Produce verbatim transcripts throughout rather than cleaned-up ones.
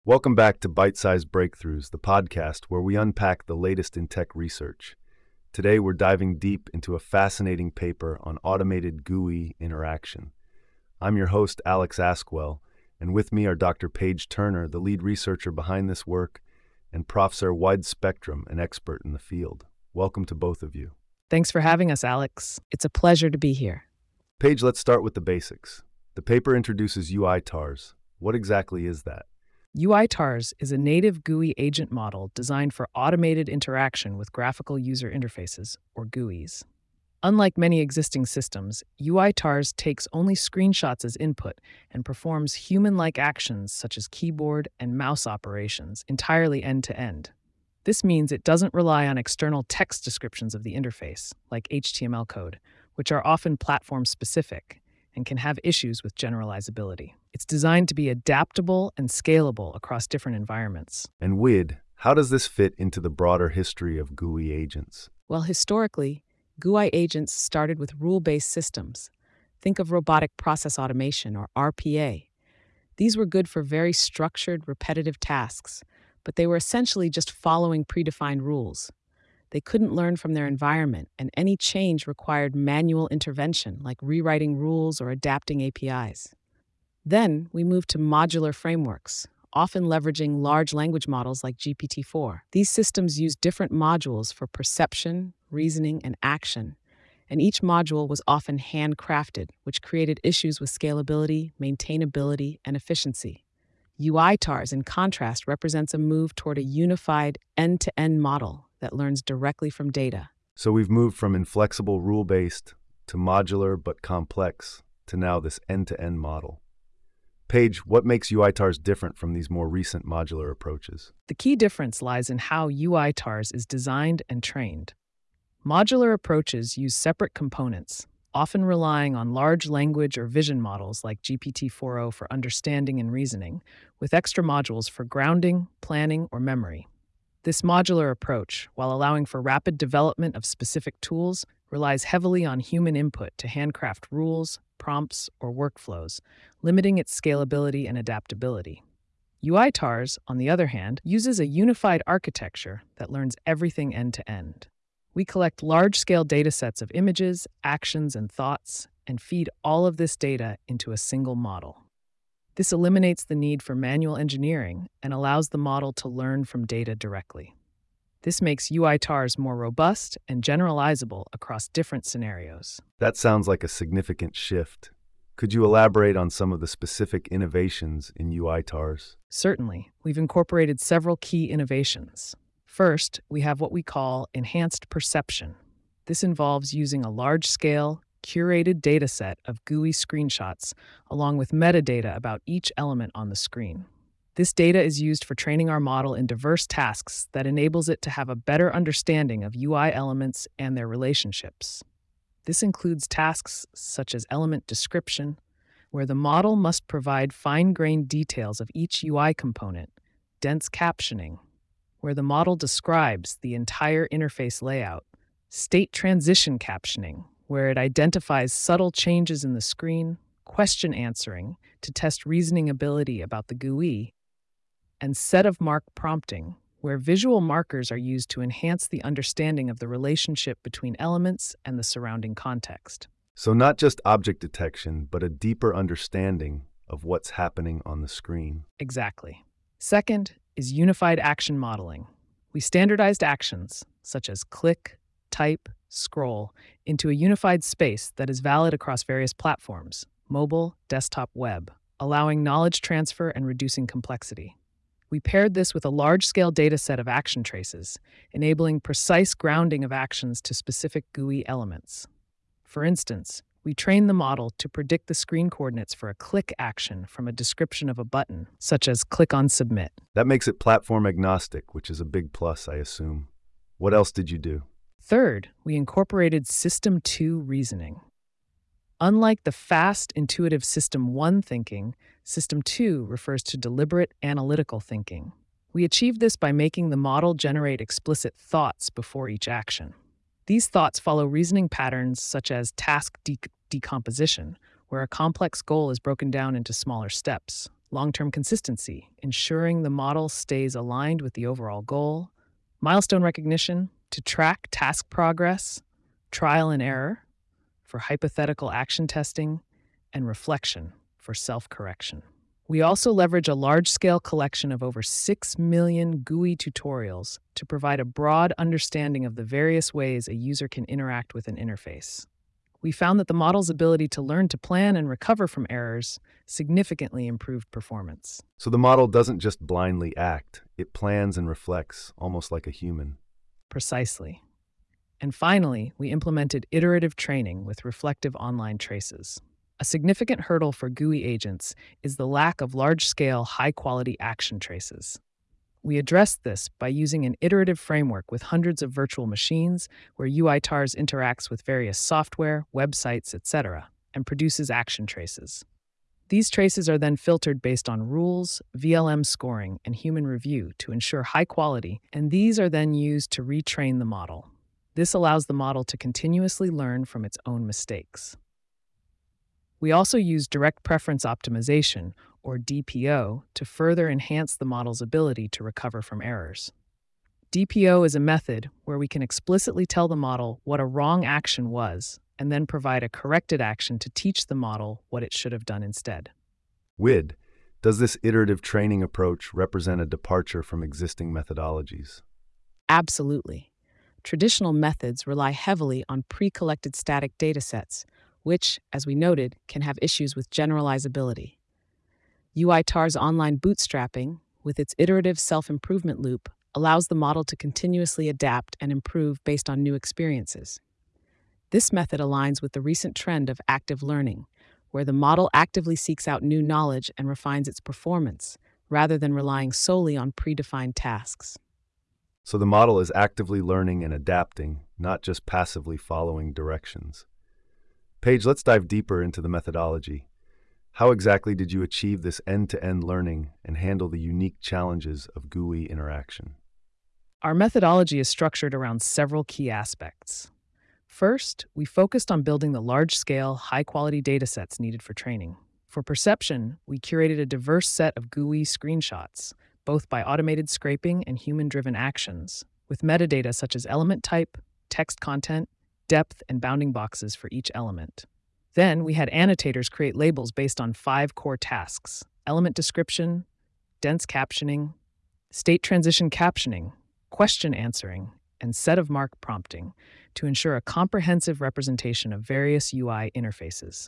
Welcome back to Bite Sized Breakthroughs, the podcast where we unpack the latest in tech research. Today, we're diving deep into a fascinating paper on automated G U I interaction. I'm your host, Alex Askwell, and with me are Doctor Paige Turner, the lead researcher behind this work, and Professor Wide Spectrum, an expert in the field. Welcome to both of you. Thanks for having us, Alex. It's a pleasure to be here. Paige, let's start with the basics. The paper introduces U I TARS. What exactly is that? U I TARS is a native G U I agent model designed for automated interaction with graphical user interfaces, or G U Is. Unlike many existing systems, U I TARS takes only screenshots as input and performs human-like actions such as keyboard and mouse operations entirely end-to-end. This means it doesn't rely on external text descriptions of the interface, like H T M L code, which are often platform-specific and can have issues with generalizability. It's designed to be adaptable and scalable across different environments. And W I D, how does this fit into the broader history of G U I agents? Well, historically, G U I agents started with rule-based systems. Think of robotic process automation, or R P A. These were good for very structured, repetitive tasks, but they were essentially just following predefined rules. They couldn't learn from their environment, and any change required manual intervention, like rewriting rules or adapting A P Is. Then we moved to modular frameworks, often leveraging large language models like G P T four. These systems use different modules for perception, reasoning, and action, and each module was often handcrafted, which created issues with scalability, maintainability, and efficiency. U I TARS, in contrast, represents a move toward a unified end-to-end model that learns directly from data. So we've moved from inflexible rule-based to modular but complex to now this end-to-end model. Paige, what makes U I TARS different from these more recent modular approaches? The key difference lies in how U I TARS is designed and trained. Modular approaches use separate components, often relying on large language or vision models like G P T four o for understanding and reasoning, with extra modules for grounding, planning, or memory. This modular approach, while allowing for rapid development of specific tools, relies heavily on human input to handcraft rules, prompts, or workflows, limiting its scalability and adaptability. U I TARS, on the other hand, uses a unified architecture that learns everything end-to-end. We collect large-scale datasets of images, actions, and thoughts, and feed all of this data into a single model. This eliminates the need for manual engineering and allows the model to learn from data directly. This makes U I TARS more robust and generalizable across different scenarios. That sounds like a significant shift. Could you elaborate on some of the specific innovations in U I TARS? Certainly, we've incorporated several key innovations. First, we have what we call enhanced perception. This involves using a large-scale, curated dataset of G U I screenshots along with metadata about each element on the screen. This data is used for training our model in diverse tasks that enables it to have a better understanding of U I elements and their relationships. This includes tasks such as element description, where the model must provide fine-grained details of each U I component, dense captioning, where the model describes the entire interface layout, state transition captioning, where it identifies subtle changes in the screen, question answering to test reasoning ability about the G U I, and set of mark prompting, where visual markers are used to enhance the understanding of the relationship between elements and the surrounding context. So not just object detection, but a deeper understanding of what's happening on the screen. Exactly. Second is unified action modeling. We standardized actions, such as click, type, scroll, into a unified space that is valid across various platforms, mobile, desktop, web, allowing knowledge transfer and reducing complexity. We paired this with a large-scale dataset of action traces, enabling precise grounding of actions to specific G U I elements. For instance, we trained the model to predict the screen coordinates for a click action from a description of a button, such as click on submit. That makes it platform agnostic, which is a big plus, I assume. What else did you do? Third, we incorporated System two reasoning. Unlike the fast, intuitive System one thinking, System two refers to deliberate, analytical thinking. We achieved this by making the model generate explicit thoughts before each action. These thoughts follow reasoning patterns such as task de- decomposition, where a complex goal is broken down into smaller steps, long-term consistency, ensuring the model stays aligned with the overall goal, milestone recognition to track task progress, trial and error for hypothetical action testing, and reflection for self-correction. We also leverage a large-scale collection of over six million G U I tutorials to provide a broad understanding of the various ways a user can interact with an interface. We found that the model's ability to learn to plan and recover from errors significantly improved performance. So the model doesn't just blindly act, it plans and reflects, almost like a human. Precisely. And finally, we implemented iterative training with reflective online traces. A significant hurdle for G U I agents is the lack of large-scale, high-quality action traces. We addressed this by using an iterative framework with hundreds of virtual machines where UiTARS interacts with various software, websites, et cetera, and produces action traces. These traces are then filtered based on rules, V L M scoring, and human review to ensure high quality, and these are then used to retrain the model. This allows the model to continuously learn from its own mistakes. We also use direct preference optimization, or D P O, to further enhance the model's ability to recover from errors. D P O is a method where we can explicitly tell the model what a wrong action was and then provide a corrected action to teach the model what it should have done instead. W I D, does this iterative training approach represent a departure from existing methodologies? Absolutely. Traditional methods rely heavily on pre-collected static datasets, which, as we noted, can have issues with generalizability. UiTARS online bootstrapping, with its iterative self-improvement loop, allows the model to continuously adapt and improve based on new experiences. This method aligns with the recent trend of active learning, where the model actively seeks out new knowledge and refines its performance, rather than relying solely on predefined tasks. So the model is actively learning and adapting, not just passively following directions. Paige, let's dive deeper into the methodology. How exactly did you achieve this end-to-end learning and handle the unique challenges of G U I interaction? Our methodology is structured around several key aspects. First, we focused on building the large-scale, high-quality datasets needed for training. For perception, we curated a diverse set of G U I screenshots, both by automated scraping and human-driven actions, with metadata such as element type, text content, depth, and bounding boxes for each element. Then, we had annotators create labels based on five core tasks: element description, dense captioning, state transition captioning, question answering, and set of mark prompting to ensure a comprehensive representation of various U I interfaces.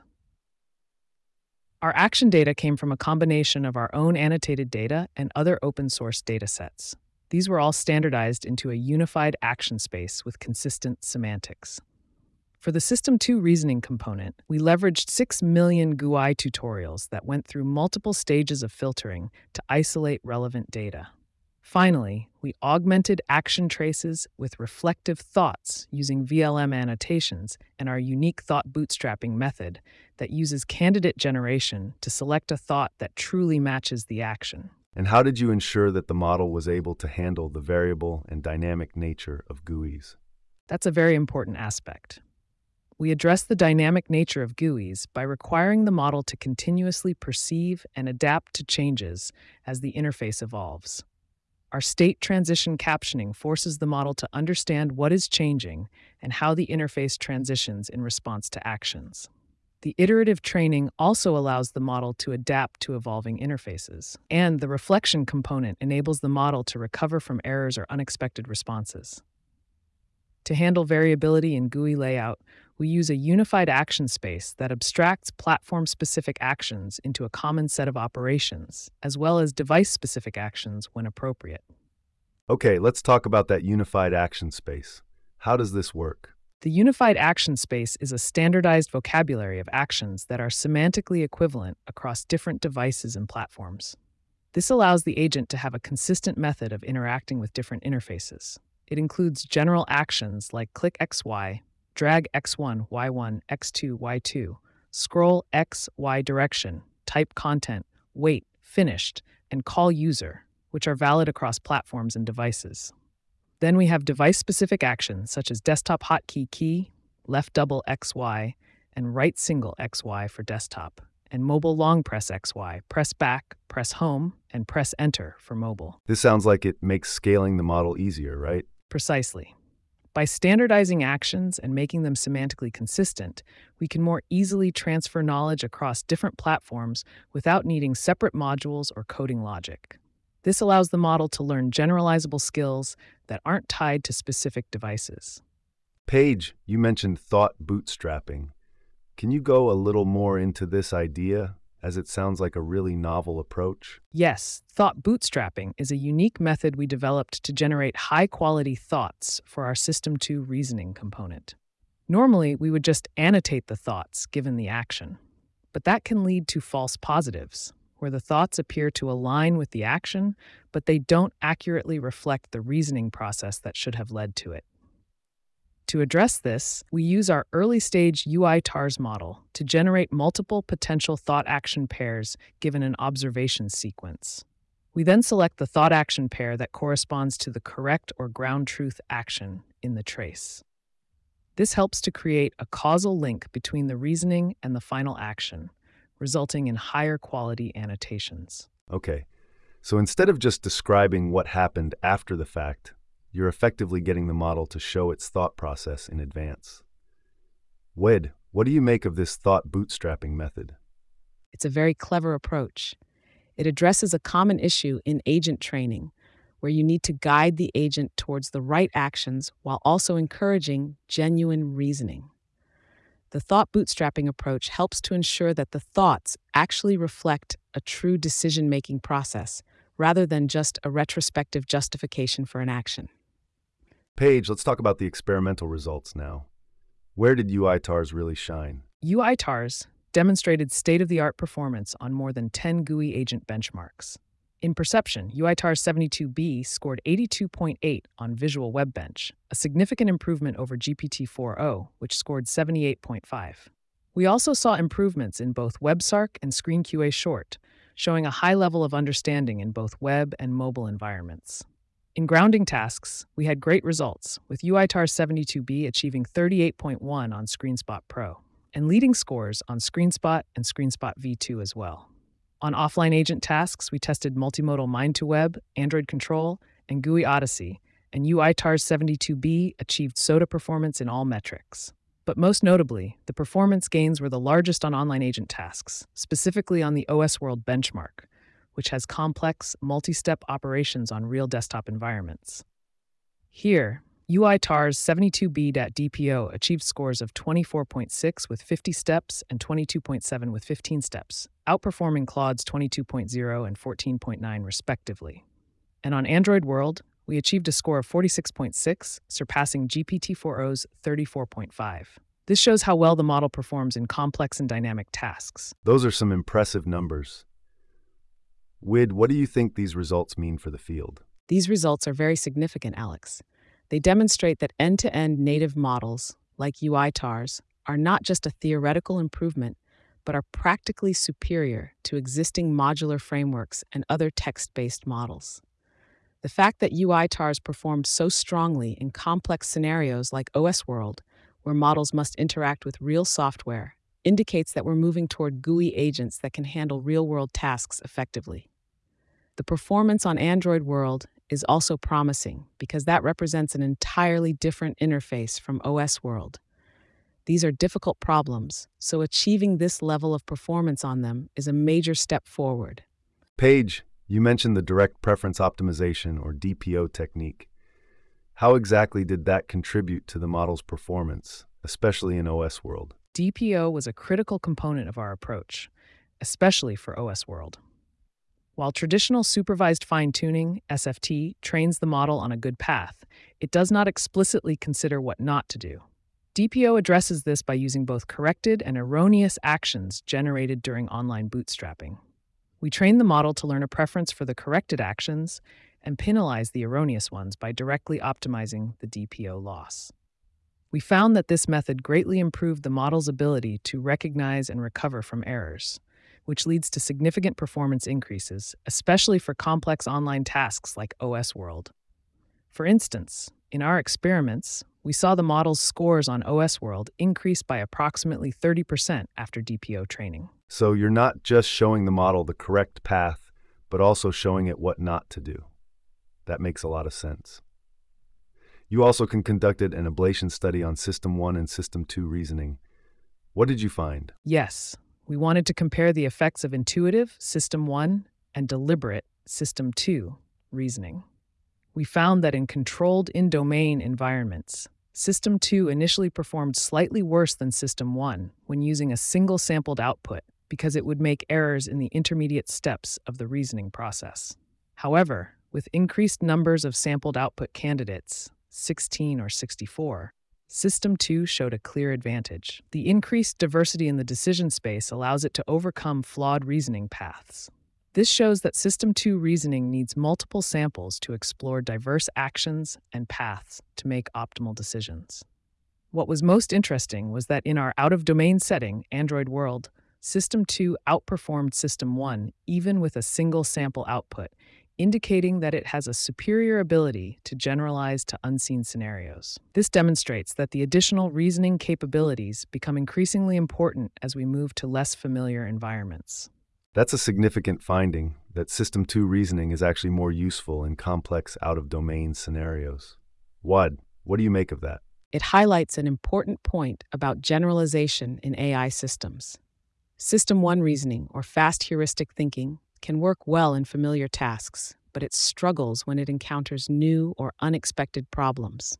Our action data came from a combination of our own annotated data and other open-source datasets. These were all standardized into a unified action space with consistent semantics. For the System two reasoning component, we leveraged six million G U I tutorials that went through multiple stages of filtering to isolate relevant data. Finally, we augmented action traces with reflective thoughts using V L M annotations and our unique thought bootstrapping method that uses candidate generation to select a thought that truly matches the action. And how did you ensure that the model was able to handle the variable and dynamic nature of G U Is? That's a very important aspect. We address the dynamic nature of G U Is by requiring the model to continuously perceive and adapt to changes as the interface evolves. Our state transition captioning forces the model to understand what is changing and how the interface transitions in response to actions. The iterative training also allows the model to adapt to evolving interfaces, and the reflection component enables the model to recover from errors or unexpected responses. To handle variability in G U I layout, we use a unified action space that abstracts platform-specific actions into a common set of operations, as well as device-specific actions when appropriate. Okay, let's talk about that unified action space. How does this work? The unified action space is a standardized vocabulary of actions that are semantically equivalent across different devices and platforms. This allows the agent to have a consistent method of interacting with different interfaces. It includes general actions like click X Y, drag X one, Y one, X two, Y two, scroll X, Y direction, type content, wait, finished, and call user, which are valid across platforms and devices. Then we have device-specific actions such as desktop hotkey key, left double X Y, and right single X Y for desktop, and mobile long press X Y, press back, press home, and press enter for mobile. This sounds like it makes scaling the model easier, right? Precisely. By standardizing actions and making them semantically consistent, we can more easily transfer knowledge across different platforms without needing separate modules or coding logic. This allows the model to learn generalizable skills that aren't tied to specific devices. Paige, you mentioned thought bootstrapping. Can you go a little more into this idea, as it sounds like a really novel approach? Yes, thought bootstrapping is a unique method we developed to generate high-quality thoughts for our System two reasoning component. Normally, we would just annotate the thoughts given the action, but that can lead to false positives, where the thoughts appear to align with the action, but they don't accurately reflect the reasoning process that should have led to it. To address this, we use our early-stage U I TARS model to generate multiple potential thought-action pairs given an observation sequence. We then select the thought-action pair that corresponds to the correct or ground truth action in the trace. This helps to create a causal link between the reasoning and the final action, resulting in higher quality annotations. Okay, so instead of just describing what happened after the fact, you're effectively getting the model to show its thought process in advance. Wed, what do you make of this thought bootstrapping method? It's a very clever approach. It addresses a common issue in agent training, where you need to guide the agent towards the right actions while also encouraging genuine reasoning. The thought bootstrapping approach helps to ensure that the thoughts actually reflect a true decision-making process, rather than just a retrospective justification for an action. Paige, let's talk about the experimental results now. Where did U I TARS really shine? U I TARS demonstrated state-of-the-art performance on more than ten G U I agent benchmarks. In perception, U I TARS seventy-two B scored eighty-two point eight on Visual WebBench, a significant improvement over G P T four o, which scored seventy-eight point five. We also saw improvements in both WebSark and ScreenQA Short, showing a high level of understanding in both web and mobile environments. In grounding tasks, we had great results, with U I TARS seventy-two B achieving thirty-eight point one on ScreenSpot Pro, and leading scores on ScreenSpot and ScreenSpot V two as well. On offline agent tasks, we tested multimodal Mind2Web, Android Control, and G U I Odyssey, and U I TARS seventy-two B achieved S O T A performance in all metrics. But most notably, the performance gains were the largest on online agent tasks, specifically on the O S World benchmark, which has complex, multi-step operations on real desktop environments. Here, U I TARS seventy-two B.D P O achieved scores of twenty-four point six with fifty steps and twenty-two point seven with fifteen steps, outperforming Claude's twenty-two point zero and fourteen point nine respectively. And on Android World, we achieved a score of forty-six point six, surpassing G P T four o's thirty-four point five. This shows how well the model performs in complex and dynamic tasks. Those are some impressive numbers. Wid, what do you think these results mean for the field? These results are very significant, Alex. They demonstrate that end-to-end native models, like U I TARS, are not just a theoretical improvement, but are practically superior to existing modular frameworks and other text-based models. The fact that U I TARS performed so strongly in complex scenarios like O S World, where models must interact with real software, indicates that we're moving toward G U I agents that can handle real-world tasks effectively. The performance on Android World is also promising because that represents an entirely different interface from O S World. These are difficult problems, so achieving this level of performance on them is a major step forward. Paige, you mentioned the direct preference optimization, or D P O technique. How exactly did that contribute to the model's performance, especially in O S World? D P O was a critical component of our approach, especially for O S World. While traditional supervised fine-tuning, S F T, trains the model on a good path, it does not explicitly consider what not to do. D P O addresses this by using both corrected and erroneous actions generated during online bootstrapping. We train the model to learn a preference for the corrected actions and penalize the erroneous ones by directly optimizing the D P O loss. We found that this method greatly improved the model's ability to recognize and recover from errors, which leads to significant performance increases, especially for complex online tasks like O S World. For instance, in our experiments, we saw the model's scores on O S World increase by approximately thirty percent after D P O training. So you're not just showing the model the correct path, but also showing it what not to do. That makes a lot of sense. You also con- conducted an ablation study on System one and System two reasoning. What did you find? Yes, we wanted to compare the effects of intuitive, System one, and deliberate, System two, reasoning. We found that in controlled in-domain environments, System two initially performed slightly worse than System one when using a single sampled output because it would make errors in the intermediate steps of the reasoning process. However, with increased numbers of sampled output candidates, sixteen or sixty-four, System two showed a clear advantage. The increased diversity in the decision space allows it to overcome flawed reasoning paths. This shows that System two reasoning needs multiple samples to explore diverse actions and paths to make optimal decisions. What was most interesting was that in our out-of-domain setting, Android World, System two outperformed System one even with a single sample output, indicating that it has a superior ability to generalize to unseen scenarios. This demonstrates that the additional reasoning capabilities become increasingly important as we move to less familiar environments. That's a significant finding, that System two reasoning is actually more useful in complex out-of-domain scenarios. Wad, what do you make of that? It highlights an important point about generalization in A I systems. System one reasoning, or fast heuristic thinking, can work well in familiar tasks, but it struggles when it encounters new or unexpected problems.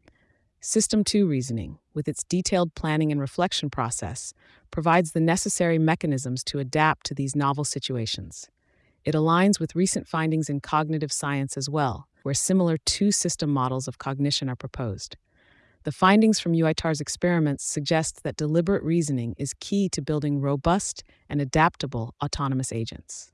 System two reasoning, with its detailed planning and reflection process, provides the necessary mechanisms to adapt to these novel situations. It aligns with recent findings in cognitive science as well, where similar two-system models of cognition are proposed. The findings from UiTAR's experiments suggest that deliberate reasoning is key to building robust and adaptable autonomous agents.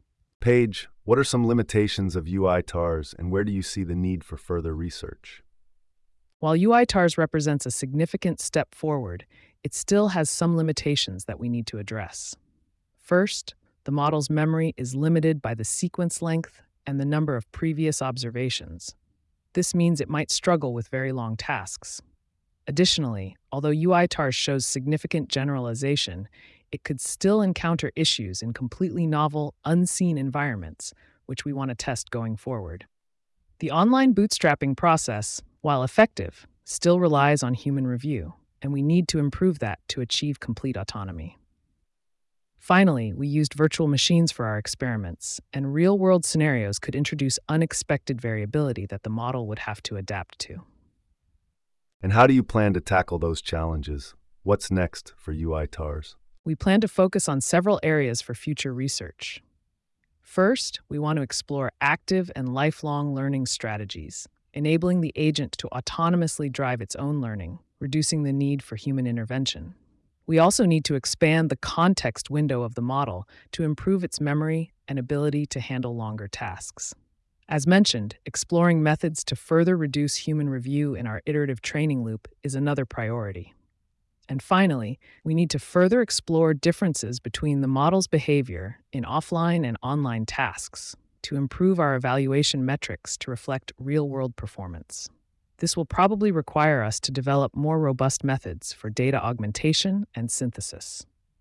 Paige, what are some limitations of UiTARs and where do you see the need for further research? While UiTARs represents a significant step forward, it still has some limitations that we need to address. First, the model's memory is limited by the sequence length and the number of previous observations. This means it might struggle with very long tasks. Additionally, although UiTARs shows significant generalization, it could still encounter issues in completely novel, unseen environments, which we want to test going forward. The online bootstrapping process, while effective, still relies on human review, and we need to improve that to achieve complete autonomy. Finally, we used virtual machines for our experiments, and real-world scenarios could introduce unexpected variability that the model would have to adapt to. And how do you plan to tackle those challenges? What's next for UiTARs? We plan to focus on several areas for future research. First, we want to explore active and lifelong learning strategies, enabling the agent to autonomously drive its own learning, reducing the need for human intervention. We also need to expand the context window of the model to improve its memory and ability to handle longer tasks. As mentioned, exploring methods to further reduce human review in our iterative training loop is another priority. And finally, we need to further explore differences between the model's behavior in offline and online tasks to improve our evaluation metrics to reflect real-world performance. This will probably require us to develop more robust methods for data augmentation and synthesis.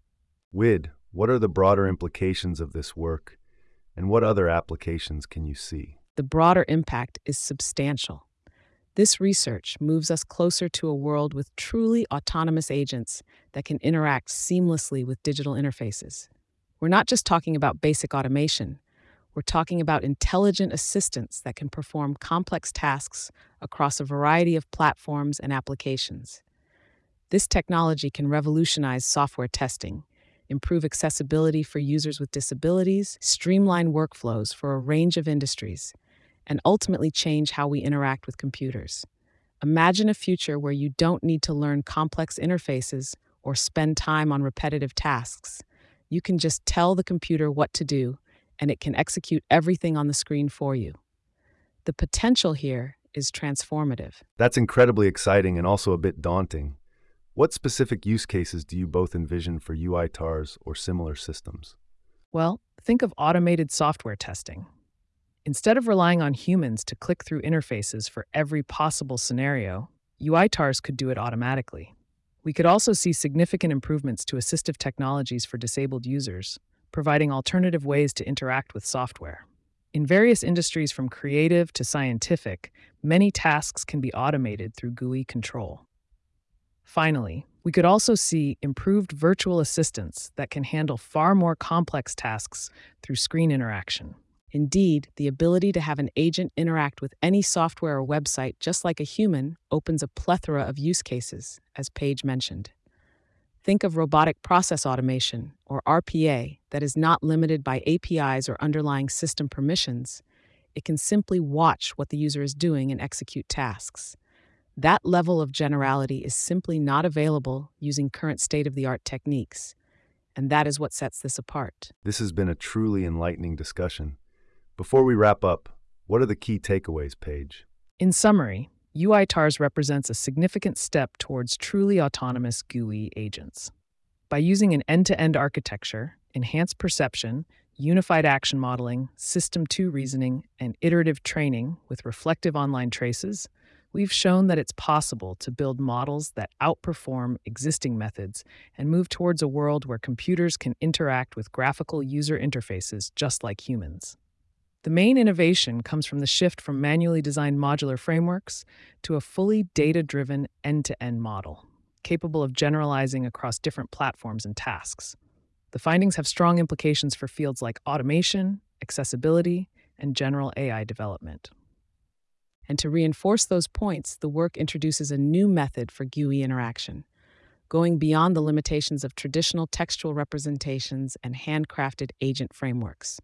Wid, what are the broader implications of this work, and what other applications can you see? The broader impact is substantial. This research moves us closer to a world with truly autonomous agents that can interact seamlessly with digital interfaces. We're not just talking about basic automation. We're talking about intelligent assistants that can perform complex tasks across a variety of platforms and applications. This technology can revolutionize software testing, improve accessibility for users with disabilities, streamline workflows for a range of industries, and ultimately change how we interact with computers. Imagine a future where you don't need to learn complex interfaces or spend time on repetitive tasks. You can just tell the computer what to do, and it can execute everything on the screen for you. The potential here is transformative. That's incredibly exciting and also a bit daunting. What specific use cases do you both envision for UiTARs or similar systems? Well, think of automated software testing. Instead of relying on humans to click through interfaces for every possible scenario, UiTARs could do it automatically. We could also see significant improvements to assistive technologies for disabled users, providing alternative ways to interact with software. In various industries from creative to scientific, many tasks can be automated through G U I control. Finally, we could also see improved virtual assistants that can handle far more complex tasks through screen interaction. Indeed, the ability to have an agent interact with any software or website just like a human opens a plethora of use cases, as Paige mentioned. Think of robotic process automation, or R P A, that is not limited by A P Is or underlying system permissions. It can simply watch what the user is doing and execute tasks. That level of generality is simply not available using current state-of-the-art techniques, and that is what sets this apart. This has been a truly enlightening discussion. Before we wrap up, what are the key takeaways, Paige? In summary, U I TARS represents a significant step towards truly autonomous G U I agents. By using an end-to-end architecture, enhanced perception, unified action modeling, System two reasoning, and iterative training with reflective online traces, we've shown that it's possible to build models that outperform existing methods and move towards a world where computers can interact with graphical user interfaces just like humans. The main innovation comes from the shift from manually designed modular frameworks to a fully data-driven end-to-end model, capable of generalizing across different platforms and tasks. The findings have strong implications for fields like automation, accessibility, and general A I development. And to reinforce those points, the work introduces a new method for G U I interaction, going beyond the limitations of traditional textual representations and handcrafted agent frameworks.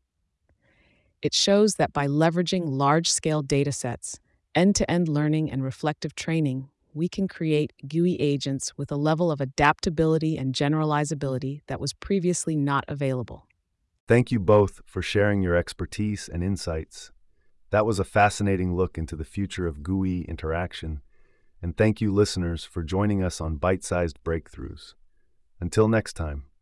It shows that by leveraging large-scale datasets, end-to-end learning, and reflective training, we can create G U I agents with a level of adaptability and generalizability that was previously not available. Thank you both for sharing your expertise and insights. That was a fascinating look into the future of G U I interaction, and thank you listeners for joining us on Bite-Sized Breakthroughs. Until next time.